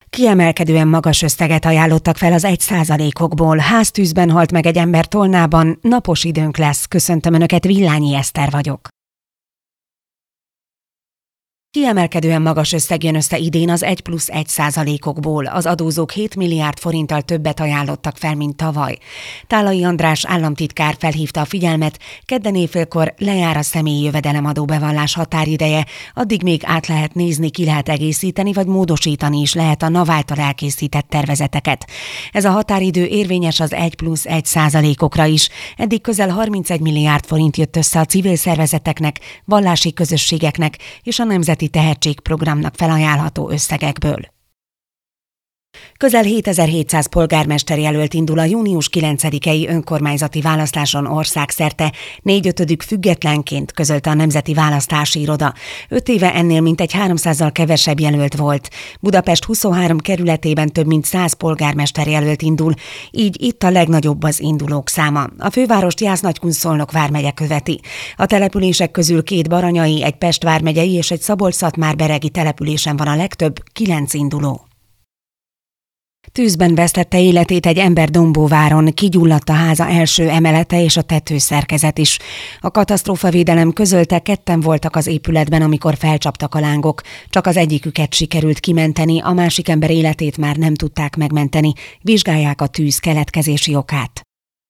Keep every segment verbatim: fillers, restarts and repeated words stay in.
Kiemelkedően magas összeget ajánlottak fel az egy százalékokból. Háztűzben halt meg egy ember Tolnában, napos időnk lesz. Köszöntöm Önöket, Villányi Eszter vagyok. Kiemelkedően magas összeg jön össze idén az egy plusz egy százalékokból. Az adózók hét milliárd forinttal többet ajánlottak fel, mint tavaly. Tálai András államtitkár felhívta a figyelmet, kedden éjfélkor lejár a személyi jövedelemadó bevallás határideje, addig még át lehet nézni, ki lehet egészíteni, vagy módosítani is lehet a NAV által elkészített tervezeteket. Ez a határidő érvényes az egy plusz egy százalékokra is. Eddig közel harmincegy milliárd forint jött össze a civil szervezeteknek, vallási közösségeknek és a Nemzeti Tehetségprogramnak felajánlható összegekből. Közel hétezer-hétszáz polgármester jelölt indul a június kilencedikei önkormányzati választáson országszerte, négyötödük függetlenként, közölte a Nemzeti Választási Iroda. Öt éve ennél mintegy háromszázzal kevesebb jelölt volt. Budapest huszonhárom kerületében több mint száz polgármester jelölt indul, így itt a legnagyobb az indulók száma. A fővárost Jász-Nagykun-Szolnok vármegye követi. A települések közül két baranyai, egy Pest vármegyei és egy Szabolcs-Szatmár-beregi településen van a legtöbb, kilenc induló. Tűzben vesztette életét egy ember Dombóváron, kigyulladt a háza első emelete és a tetőszerkezet is. A katasztrófavédelem közölte, ketten voltak az épületben, amikor felcsaptak a lángok. Csak az egyiküket sikerült kimenteni, a másik ember életét már nem tudták megmenteni. Vizsgálják a tűz keletkezési okát.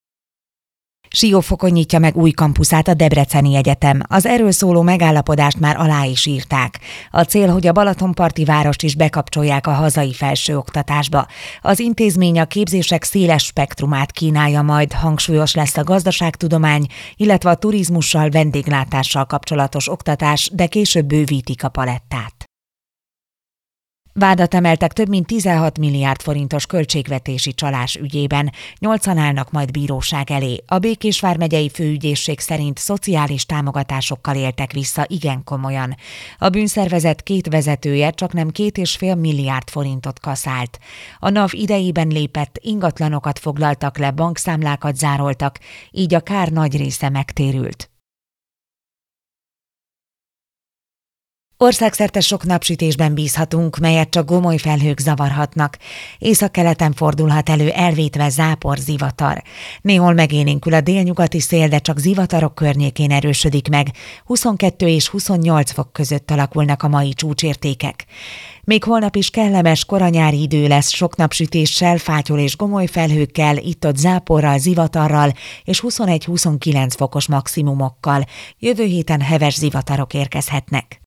Siófokon nyitja meg új kampuszát a Debreceni Egyetem. Az erről szóló megállapodást már alá is írták. A cél, hogy a balatonparti várost is bekapcsolják a hazai felsőoktatásba. Az intézmény a képzések széles spektrumát kínálja majd, hangsúlyos lesz a gazdaságtudomány, illetve a turizmussal, vendéglátással kapcsolatos oktatás, de később bővítik a palettát. Vádat emeltek több mint tizenhat milliárd forintos költségvetési csalás ügyében. Nyolcan állnak majd bíróság elé. A Békés vármegyei főügyészség szerint szociális támogatásokkal éltek vissza igen komolyan. A bűnszervezet két vezetője csaknem két és fél milliárd forintot kaszált. A NAV idejében lépett, ingatlanokat foglaltak le, bankszámlákat zároltak, így a kár nagy része megtérült. Országszerte sok napsütésben bízhatunk, melyet csak gomoly felhők zavarhatnak. Északkeleten fordulhat elő elvétve zápor, zivatar. Néhol megélénkül a délnyugati szél, de csak zivatarok környékén erősödik meg. huszonkettő és huszonnyolc fok között alakulnak a mai csúcsértékek. Még holnap is kellemes koranyári idő lesz, sok napsütéssel, fátyol és gomoly felhőkkel, itt-ott záporral, zivatarral és huszonegy-huszonkilenc fokos maximumokkal. Jövő héten heves zivatarok érkezhetnek.